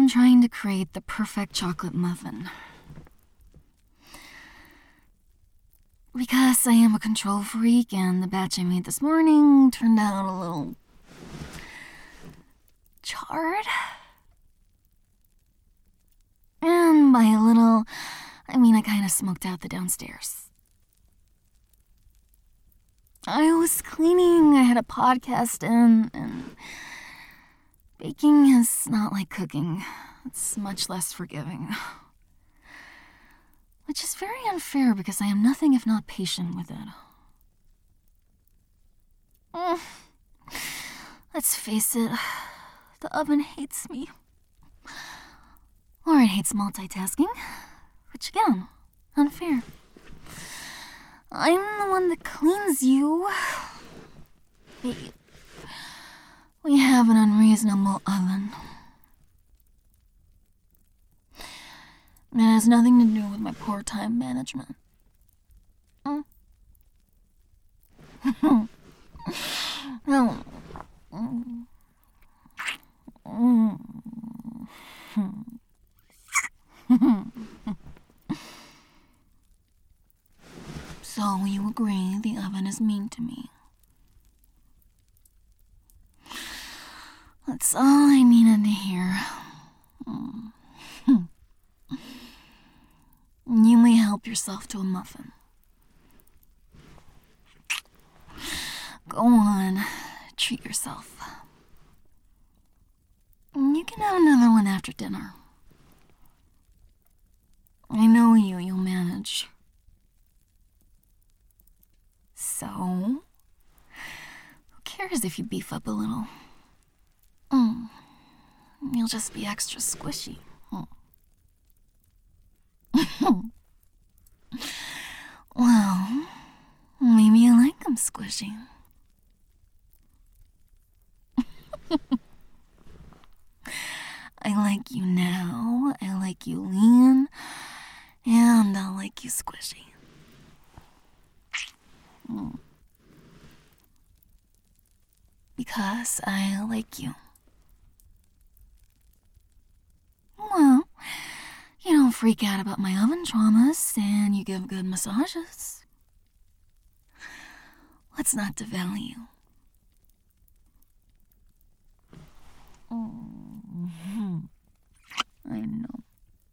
trying to create the perfect chocolate muffin. Because I am a control freak and the batch I made this morning turned out a little charred. And by a little, I mean I kind of smoked out the downstairs. I was cleaning, I had a podcast in, and baking is not like cooking. It's much less forgiving. Which is very unfair because I am nothing if not patient with it. Let's face it, the oven hates me. Or it hates multitasking, which again, unfair. I'm the one that cleans you. Babe, we have an unreasonable oven. It has nothing to do with my poor time management. No. So you agree the oven is mean to me? That's all I needed to hear. You may help yourself to a muffin. Go on, treat yourself. You can have another one after dinner. I know you'll manage. So, who cares if you beef up a little? You'll just be extra squishy. Well, maybe you like them squishy. I like you now, I like you lean, and I'll like you squishy. Because I like you. Well, you don't freak out about my oven traumas, and you give good massages. What's not to value? I know.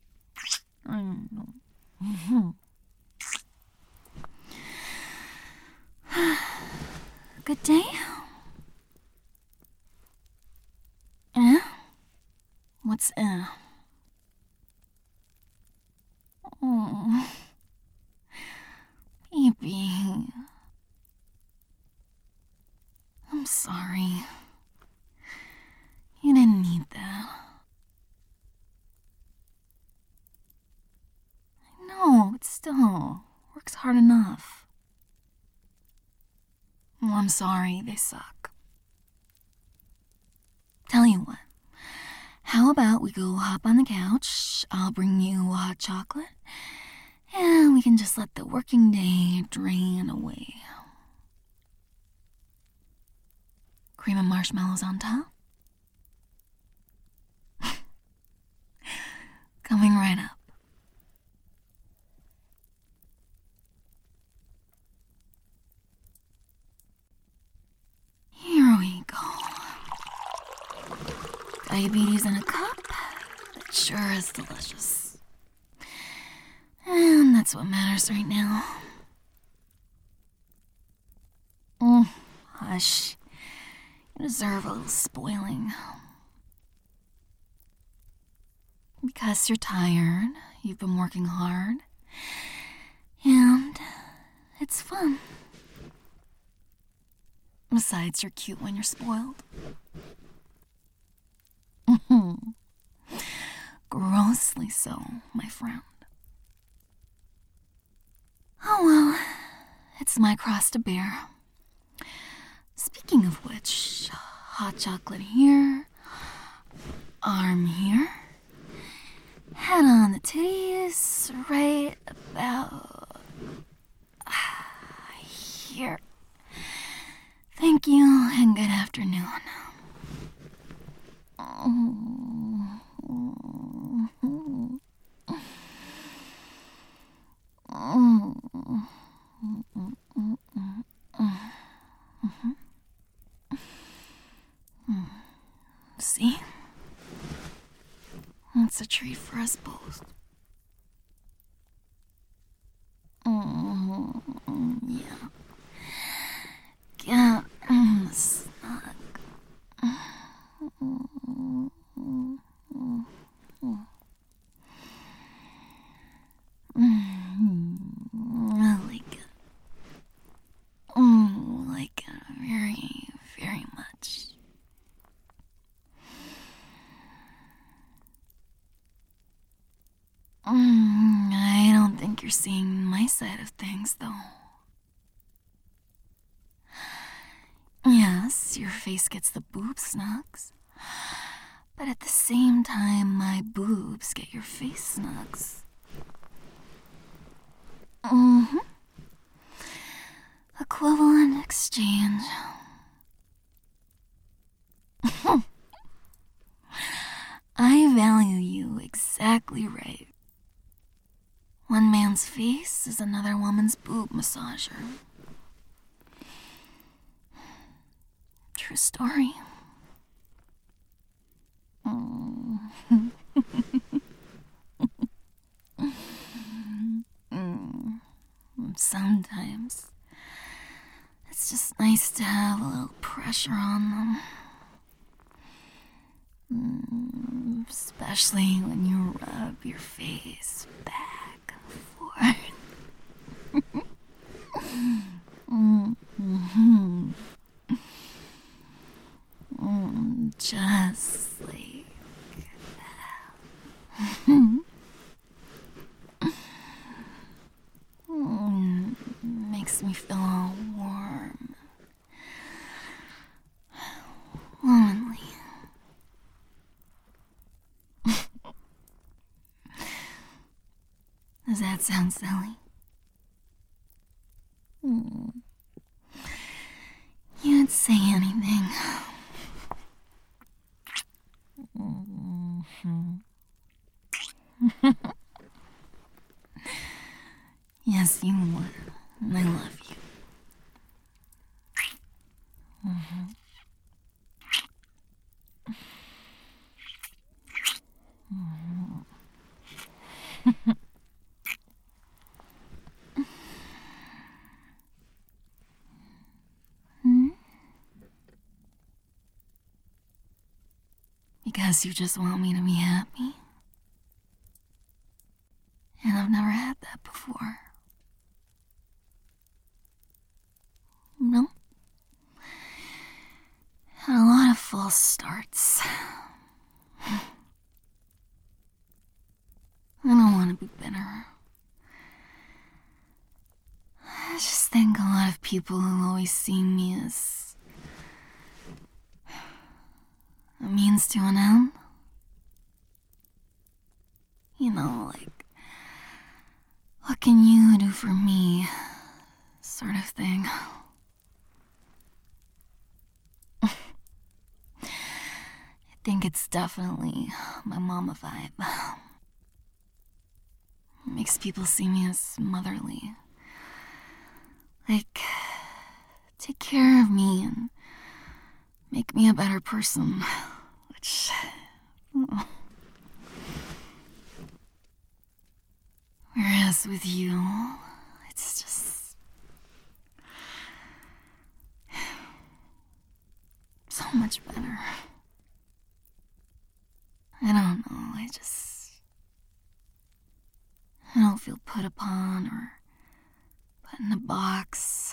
Good day? What's Oh, baby. I'm sorry. You didn't need that. I know, but still, works hard enough. Well, I'm sorry, they suck. Tell you what, how about we go hop on the couch, I'll bring you a hot chocolate, and we can just let the working day drain away. Cream and marshmallows on top? Coming right up. Here we go. Diabetes in a cup? It sure is delicious. And that's what matters right now. Hush. You deserve a little spoiling. Because you're tired, you've been working hard, and it's fun. Besides, you're cute when you're spoiled. Grossly so, my friend. Oh well, it's my cross to bear. Speaking of which, hot chocolate here, arm here, head on the titties right about here. Thank you and good afternoon. It's a treat for us both. Yeah. Get snug. I like it. Like it very, very much. I don't think you're seeing my side of things, though. Yes, your face gets the boob snugs. But at the same time, my boobs get your face snugs. Equivalent exchange. I value you exactly right. One man's face is another woman's boob massager. True story. Sometimes it's just nice to have a little pressure on them. Especially when you rub your face back and forth. Just like that. Makes me feel all warm. Womanly. Does that sound silly? You'd say anything. Yes, you would. I love you. Because you just want me to be happy? And I've never had that before. No? Had a lot of false starts. I don't want to be bitter. I just think a lot of people who always see me as a means to an end. You know, like, what can you do for me? Sort of thing. I think it's definitely my mama vibe. It makes people see me as motherly. Like, take care of me and make me a better person. Which... Whereas with you, it's just... so much better. I don't know, I don't feel put upon or put in a box.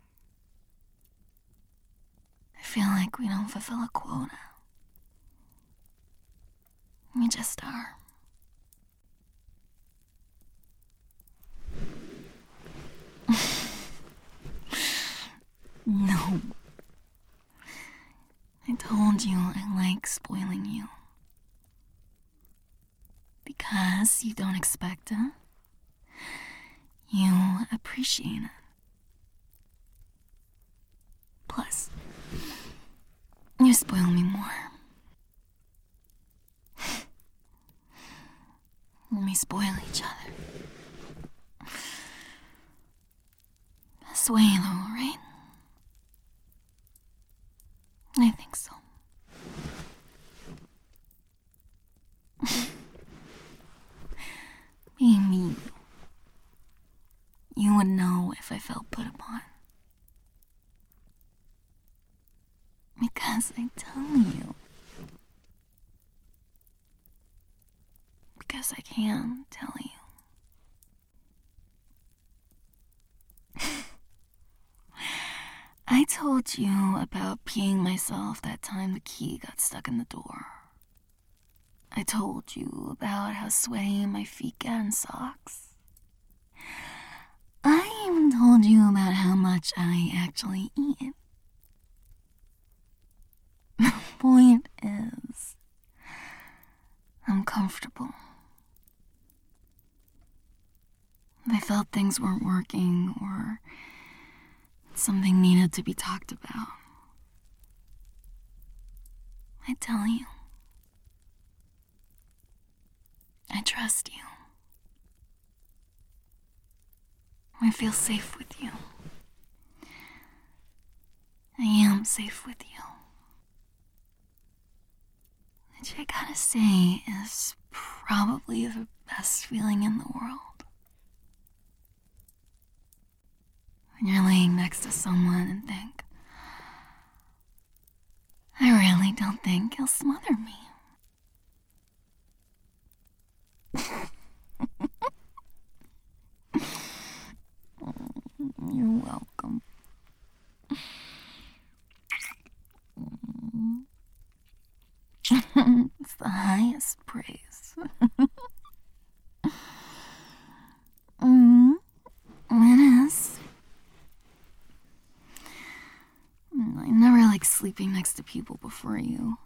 I feel like we don't fulfill a quota. We just are. No. I told you I like spoiling you. Because you don't expect it. You appreciate it. Plus, you spoil me more. We spoil each other. Best way though, right? I think so. would know if I felt put upon. Because I tell you. Because I can tell you. I told you about peeing myself that time the key got stuck in the door. I told you about how sweaty my feet get in socks. I even told you about how much I actually eat. The point is, I'm comfortable. I felt things weren't working or something needed to be talked about. I tell you. I trust you. I feel safe with you. I am safe with you. Which I gotta say is probably the best feeling in the world. When you're laying next to someone and think, I really don't think he'll smother me. You're welcome. It's the highest praise. It is. I never liked sleeping next to people before you.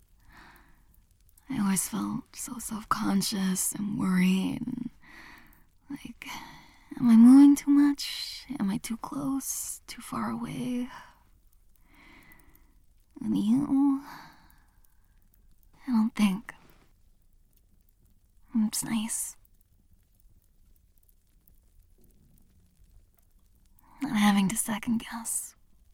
I always felt so self-conscious and worried and like, am I moving too much? Am I too close? Too far away? And you? I don't think. It's nice. Not having to second guess.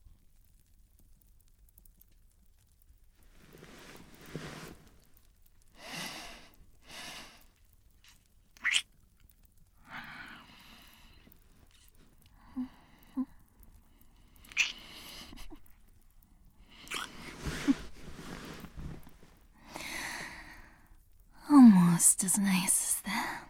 Almost as nice as that.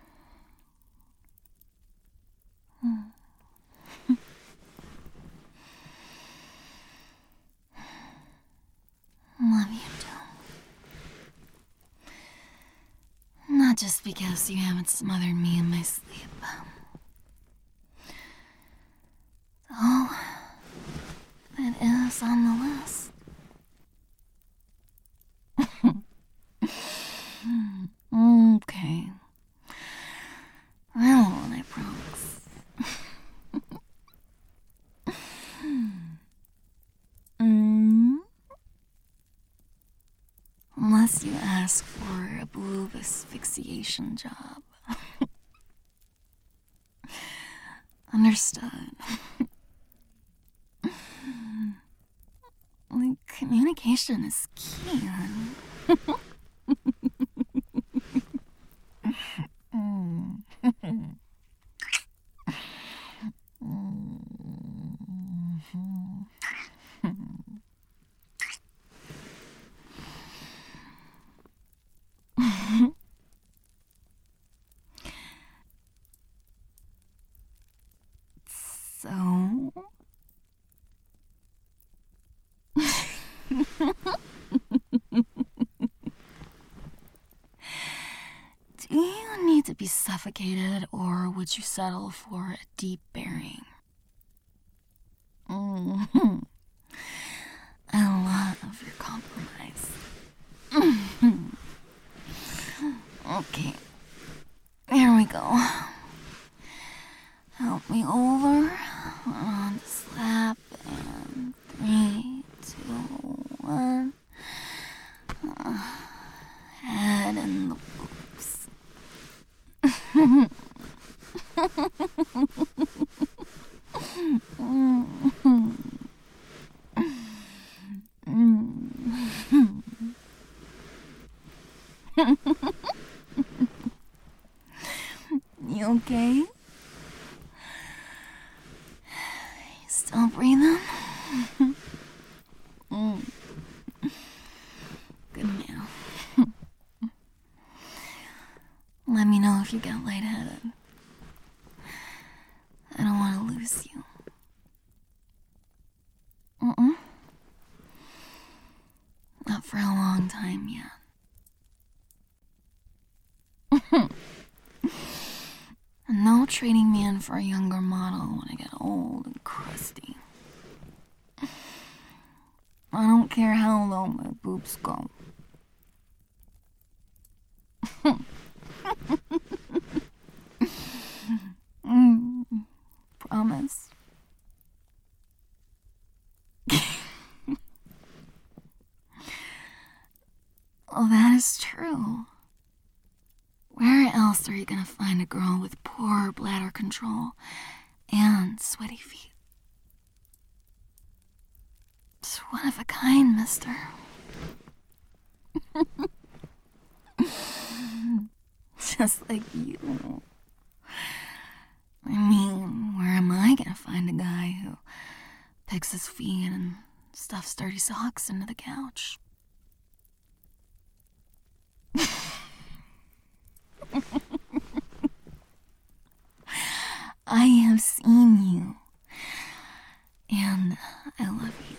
Love you too. Not just because you haven't smothered me in my sleep. Oh, that is on the list. Okay. I won't, I promise. Unless you ask for a boob asphyxiation job. Understood. Like, communication is key, honey. So... Do you need to be suffocated, or would you settle for a deep burying? I love your compromise. Okay, here we go. Help me over, on the slap, and 3, 2, 1. Head in the boobs. You okay? Let me know if you get lightheaded. I don't want to lose you. Not for a long time yet. No trading me in for a younger model when I get old and crusty. I don't care how low my boobs go. Promise. Well, that is true. Where else are you gonna find a girl with poor bladder control and sweaty feet? It's one of a kind, mister. Just like you. I mean, where am I gonna find a guy who picks his feet and stuffs dirty socks into the couch? I have seen you, and I love you.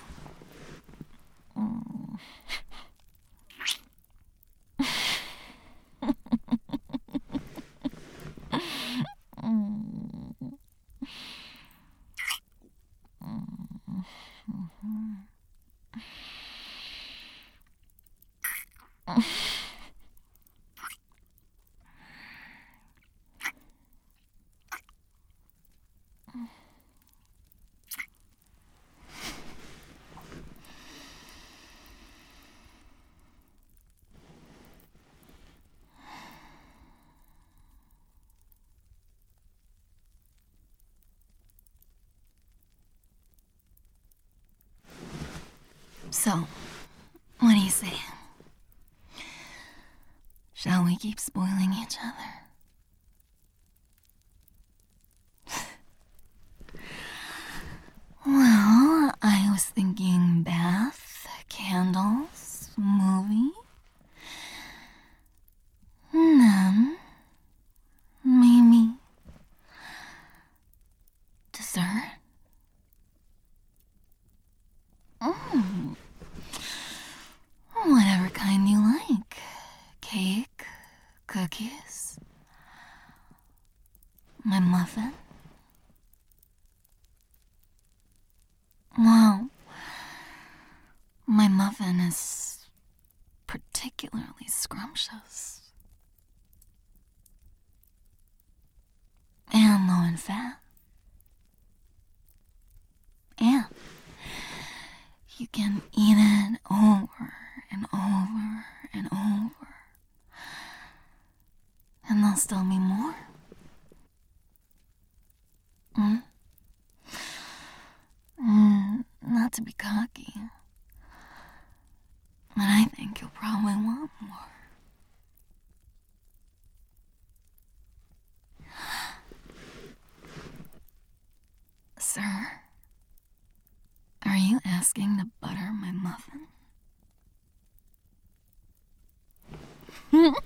So, what do you say? Shall we keep spoiling each other? Well, I was thinking bath, candles, movie. And then, maybe dessert? Whatever kind you like. Cake, cookies, my muffin. Well, my muffin is particularly scrumptious and low in fat. And you can eat it over and over and over, and there'll still be more. Not to be cocky, but I think you'll probably want more. Sir, are you asking to butter my muffin?